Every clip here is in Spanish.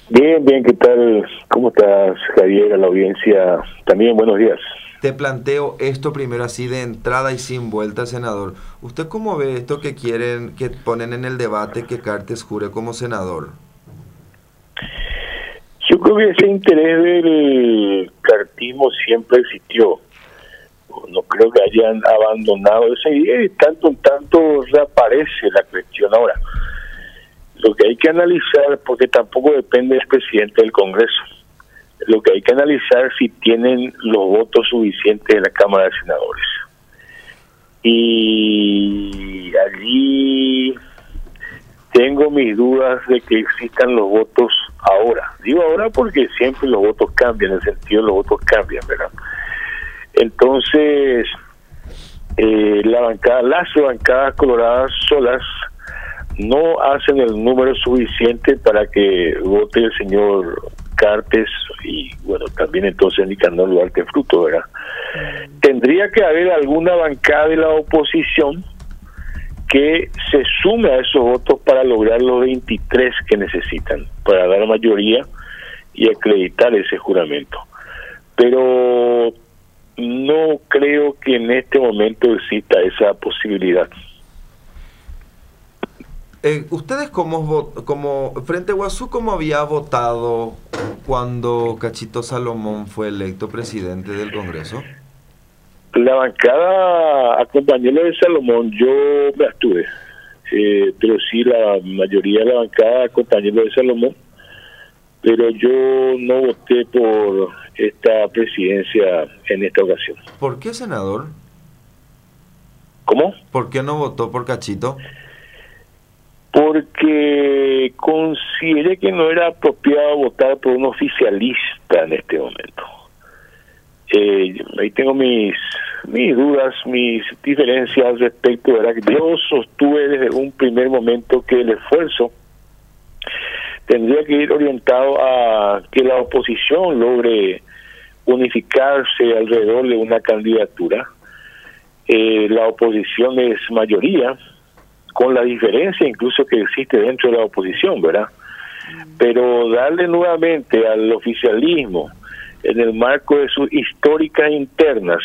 Bien, bien, ¿qué tal? ¿Cómo estás, Javier, a la audiencia? También buenos días. Te planteo esto primero así de entrada y sin vuelta, senador. ¿Usted cómo ve esto que quieren, que ponen en el debate que Cartes jure como senador? Yo creo que ese interés del cartismo siempre existió. No creo que hayan abandonado esa idea y tanto en tanto reaparece la cuestión ahora. Lo que hay que analizar, porque tampoco depende del presidente del Congreso, lo que hay que analizar si tienen los votos suficientes de la Cámara de Senadores. Y allí tengo mis dudas de que existan los votos ahora. Digo ahora porque siempre los votos cambian, en el sentido de los votos cambian, ¿verdad? Entonces, las bancadas coloradas solas no hacen el número suficiente para que vote el señor Cartes y, bueno, también entonces Nicanor Duarte Fruto, ¿verdad? Tendría que haber alguna bancada de la oposición que se sume a esos votos para lograr los 23 que necesitan, para dar mayoría y acreditar ese juramento. Pero no creo que en este momento exista esa posibilidad. ¿Ustedes como Frente Guazú, cómo había votado cuando Cachito Salomón fue electo presidente del Congreso? La bancada acompañó lo de Salomón, yo me abstuve, pero sí la mayoría de la bancada acompañó lo de Salomón, pero yo no voté por esta presidencia en esta ocasión. ¿Por qué, senador? ¿Cómo? ¿Por qué no votó por Cachito? Porque consideré que no era apropiado votar por un oficialista en este momento. Ahí tengo mis dudas, mis diferencias respecto a que yo sostuve desde un primer momento que el esfuerzo tendría que ir orientado a que la oposición logre unificarse alrededor de una candidatura. La oposición es mayoría, con la diferencia incluso que existe dentro de la oposición, ¿verdad? Pero darle nuevamente al oficialismo en el marco de sus históricas internas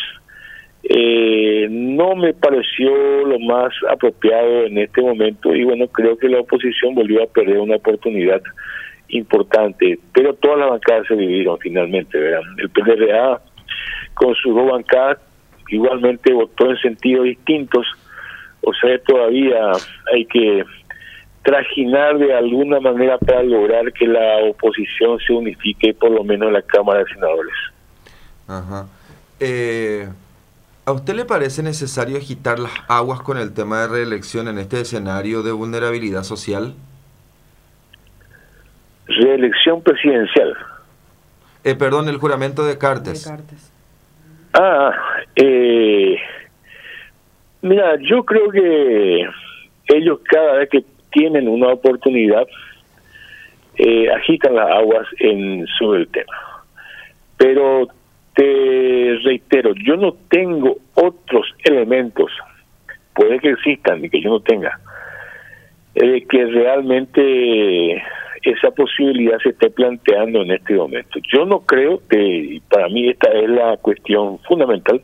no me pareció lo más apropiado en este momento y bueno, creo que la oposición volvió a perder una oportunidad importante, pero todas las bancadas se dividieron finalmente, ¿verdad? El PDRA con sus dos bancadas igualmente votó en sentidos distintos, o sea, todavía hay que trajinar de alguna manera para lograr que la oposición se unifique por lo menos en la Cámara de Senadores. Ajá. ¿A usted le parece necesario agitar las aguas con el tema de reelección en este escenario de vulnerabilidad social? Reelección presidencial. Perdón, el juramento de Cartes. Ah, mira, yo creo que ellos cada vez que tienen una oportunidad agitan las aguas sobre el tema. Pero te reitero, yo no tengo otros elementos, puede que existan y que yo no tenga, que realmente esa posibilidad se esté planteando en este momento. Yo no creo que, para mí esta es la cuestión fundamental,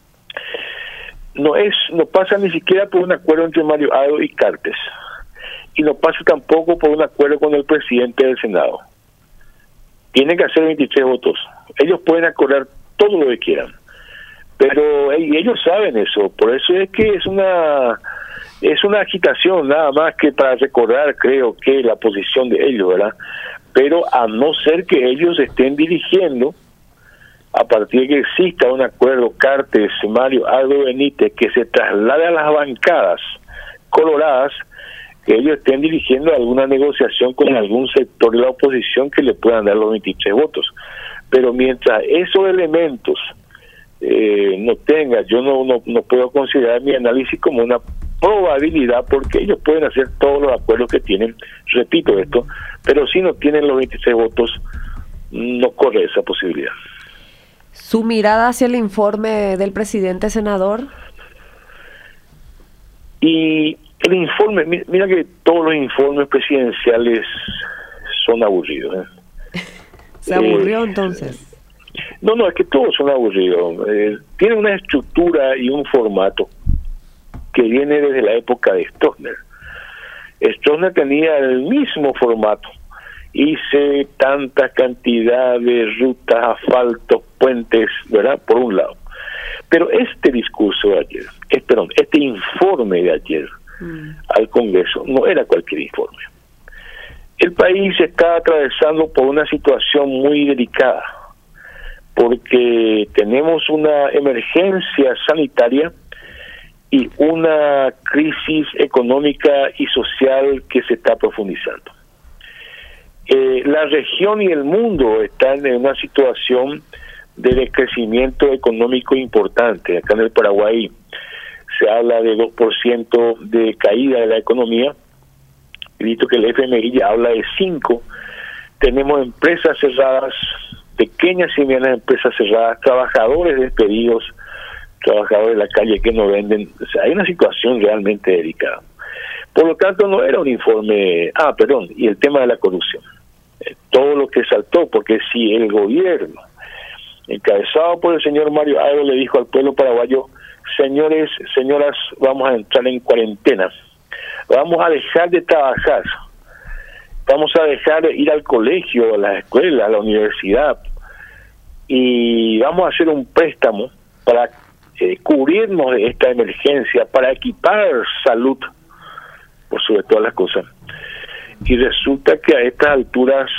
no pasa ni siquiera por un acuerdo entre Mario Ado y Cartes, y no pasa tampoco por un acuerdo con el presidente del Senado. Tienen que hacer 23 votos. Ellos pueden acordar todo lo que quieran, pero ellos saben eso. Por eso es que es una agitación nada más que para recordar, creo que la posición de ellos, ¿verdad? Pero a no ser que ellos estén dirigiendo, a partir de que exista un acuerdo Cartes, Mario Aldo Benítez, que se traslade a las bancadas coloradas, que ellos estén dirigiendo alguna negociación con algún sector de la oposición que le puedan dar los 23 votos. Pero mientras esos elementos no tenga, yo no puedo considerar mi análisis como una probabilidad, porque ellos pueden hacer todos los acuerdos que tienen, repito esto, pero si no tienen los 26 votos, no corre esa posibilidad. ¿Su mirada hacia el informe del presidente, senador? Y el informe, mira que todos los informes presidenciales son aburridos. ¿Se aburrió entonces? No, es que todos son aburridos. Tienen una estructura y un formato que viene desde la época de Stroessner. Stroessner tenía el mismo formato. Hice tanta cantidad de rutas, asfaltos, puentes, ¿verdad? Por un lado. Pero este discurso de ayer, este informe de ayer al Congreso, no era cualquier informe. El país está atravesando por una situación muy delicada, porque tenemos una emergencia sanitaria y una crisis económica y social que se está profundizando. La región y el mundo están en una situación de decrecimiento económico importante. Acá en el Paraguay se habla de 2% de caída de la economía, visto que el FMI ya habla de 5%. Tenemos empresas cerradas, pequeñas y medianas empresas cerradas, trabajadores despedidos, trabajadores de la calle que no venden. O sea, hay una situación realmente delicada. Por lo tanto, no era un informe... y el tema de la corrupción. Todo lo que saltó, porque si el gobierno, encabezado por el señor Mario Aero, le dijo al pueblo paraguayo: señores, señoras, vamos a entrar en cuarentena, vamos a dejar de trabajar, vamos a dejar de ir al colegio, a la escuela, a la universidad, y vamos a hacer un préstamo para cubrirnos de esta emergencia, para equipar salud, por sobre todas las cosas. Y resulta que a estas alturas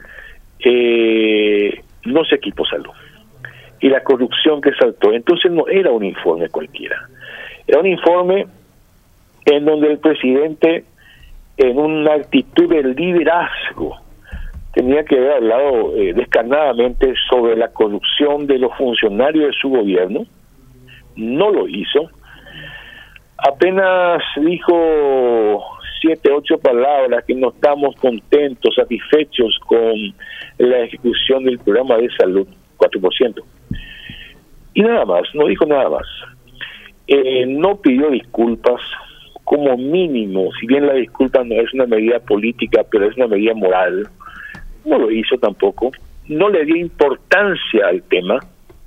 no se equipó salud. Y la corrupción que saltó. Entonces no era un informe cualquiera. Era un informe en donde el presidente, en una actitud de liderazgo, tenía que haber hablado descarnadamente sobre la corrupción de los funcionarios de su gobierno. No lo hizo. Apenas dijo 7, 8 palabras, que no estamos contentos, satisfechos con la ejecución del programa de salud, 4%. Y nada más, no dijo nada más. No pidió disculpas, como mínimo, si bien la disculpa no es una medida política, pero es una medida moral. No lo hizo tampoco. No le dio importancia al tema.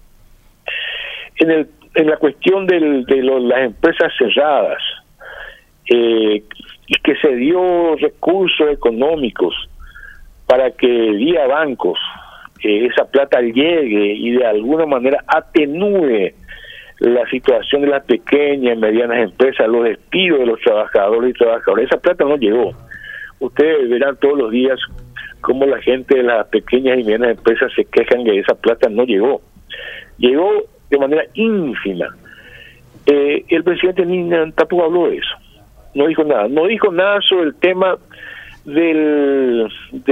En la cuestión de las empresas cerradas, y que se dio recursos económicos para que vía bancos esa plata llegue y de alguna manera atenúe la situación de las pequeñas y medianas empresas, los despidos de los trabajadores y trabajadoras. Esa plata no llegó. Ustedes verán todos los días cómo la gente de las pequeñas y medianas empresas se quejan que esa plata no llegó. Llegó de manera ínfima. El presidente tampoco habló de eso. No dijo nada sobre el tema del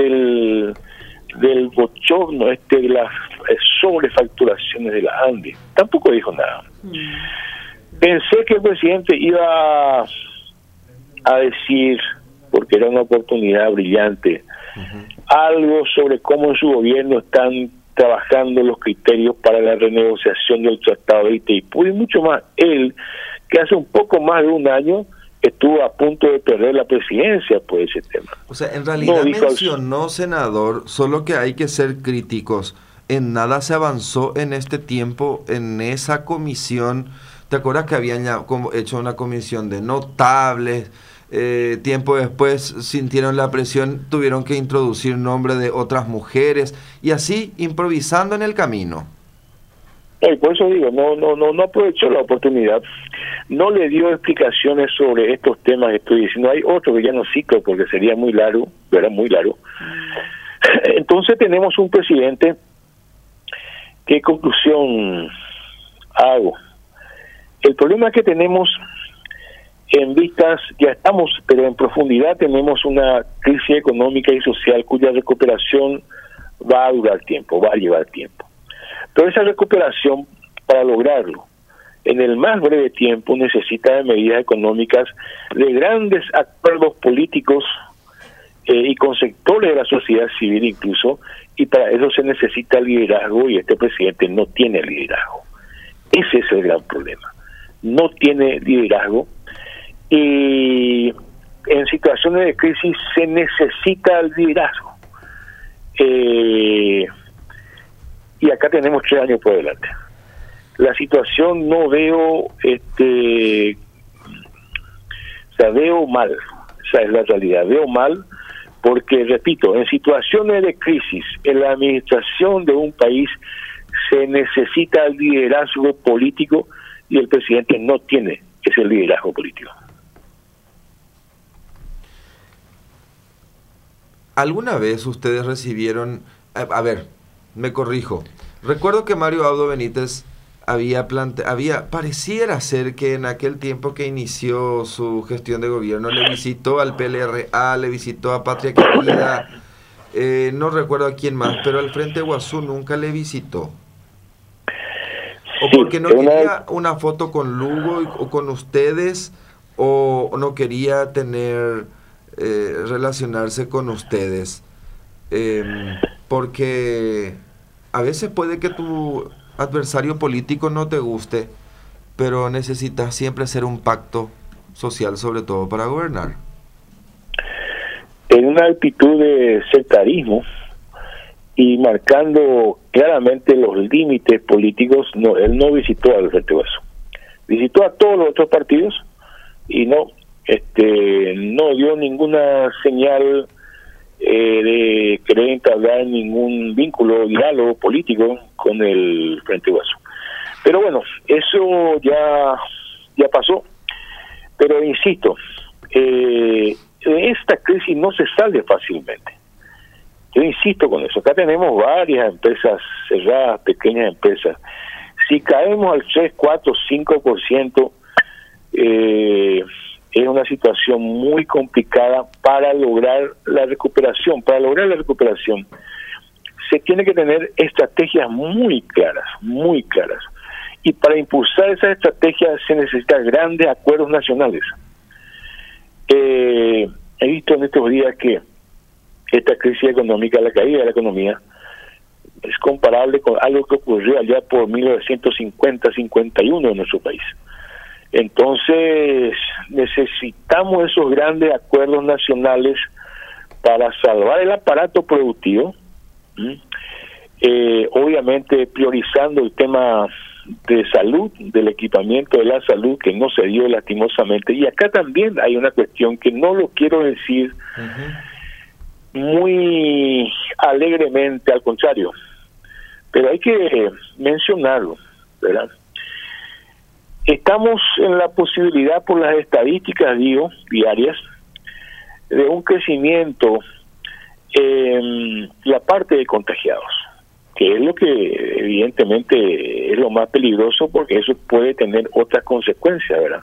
bochorno de las sobrefacturaciones de la ANDE. Tampoco dijo nada. Pensé que el presidente iba a decir, porque era una oportunidad brillante, algo sobre cómo en su gobierno están trabajando los criterios para la renegociación del tratado de Itaipú, y mucho más. Él, que hace un poco más de un año estuvo a punto de perder la presidencia por ese tema. O sea, en realidad mencionó, senador, solo que hay que ser críticos. En nada se avanzó en este tiempo en esa comisión. ¿Te acuerdas que habían ya hecho una comisión de notables? Tiempo después sintieron la presión, tuvieron que introducir nombre de otras mujeres y así improvisando en el camino. Y por eso digo, no aprovechó la oportunidad, no le dio explicaciones sobre estos temas que estoy diciendo. Hay otro que ya no cito porque sería muy largo, ¿verdad? Muy largo. Entonces tenemos un presidente. ¿Qué conclusión hago? El problema que tenemos en vistas, ya estamos, pero en profundidad tenemos una crisis económica y social cuya recuperación va a durar tiempo, va a llevar tiempo. Pero esa recuperación, para lograrlo, en el más breve tiempo, necesita de medidas económicas, de grandes acuerdos políticos y con sectores de la sociedad civil incluso, y para eso se necesita liderazgo, y este presidente no tiene liderazgo. Ese es el gran problema. No tiene liderazgo, y en situaciones de crisis se necesita el liderazgo. y acá tenemos 3 años por delante. La situación no veo, veo mal, esa es la realidad, veo mal porque, repito, en situaciones de crisis, en la administración de un país se necesita el liderazgo político y el presidente no tiene ese liderazgo político. ¿Alguna vez ustedes recibieron, a ver, me corrijo, recuerdo que Mario Abdo Benítez pareciera ser que en aquel tiempo que inició su gestión de gobierno le visitó al PLRA, le visitó a Patria Querida, no recuerdo a quién más, pero al Frente Guazú nunca le visitó. O porque no quería una foto con Lugo o con ustedes, o no quería tener relacionarse con ustedes, porque a veces puede que tu adversario político no te guste, pero necesitas siempre hacer un pacto social, sobre todo para gobernar. En una actitud de sectarismo y marcando claramente los límites políticos, él no visitó al Frente Guazú, visitó a todos los otros partidos y no dio ninguna señal de querer entablar ningún vínculo, diálogo político con el Frente Guazú. Pero bueno, eso ya pasó. Pero insisto, de esta crisis no se sale fácilmente. Yo insisto con eso. Acá tenemos varias empresas cerradas, pequeñas empresas. Si caemos al 3, 4, 5%, es una situación muy complicada para lograr la recuperación. Para lograr la recuperación se tiene que tener estrategias muy claras, muy claras. Y para impulsar esas estrategias se necesitan grandes acuerdos nacionales. He visto en estos días que esta crisis económica, la caída de la economía, es comparable con algo que ocurrió allá por 1950-51 en nuestro país. Entonces necesitamos esos grandes acuerdos nacionales para salvar el aparato productivo, obviamente priorizando el tema de salud, del equipamiento de la salud, que no se dio lastimosamente. Y acá también hay una cuestión que no lo quiero decir muy alegremente, al contrario, pero hay que mencionarlo, ¿verdad? Estamos en la posibilidad, por las estadísticas, diarias, de un crecimiento en la parte de contagiados, que es lo que evidentemente es lo más peligroso, porque eso puede tener otras consecuencias, ¿verdad?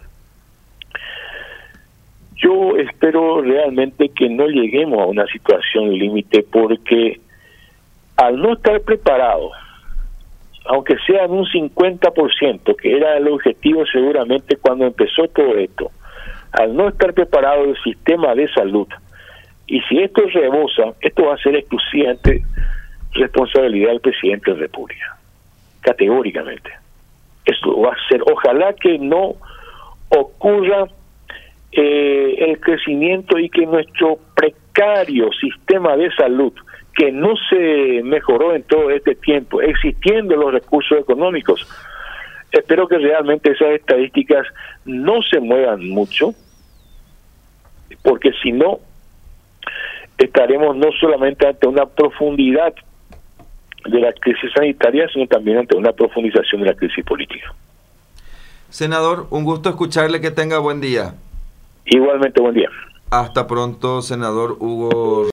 Yo espero realmente que no lleguemos a una situación límite, porque al no estar preparados, aunque sea en un 50%, que era el objetivo seguramente cuando empezó todo esto, al no estar preparado el sistema de salud, y si esto rebosa, esto va a ser exclusivamente responsabilidad del presidente de la República, categóricamente. Esto va a ser, ojalá que no ocurra el crecimiento y que nuestro precario sistema de salud, que no se mejoró en todo este tiempo, existiendo los recursos económicos, espero que realmente esas estadísticas no se muevan mucho, porque si no, estaremos no solamente ante una profundidad de la crisis sanitaria, sino también ante una profundización de la crisis política. Senador, un gusto escucharle, que tenga buen día. Igualmente, buen día. Hasta pronto, senador Hugo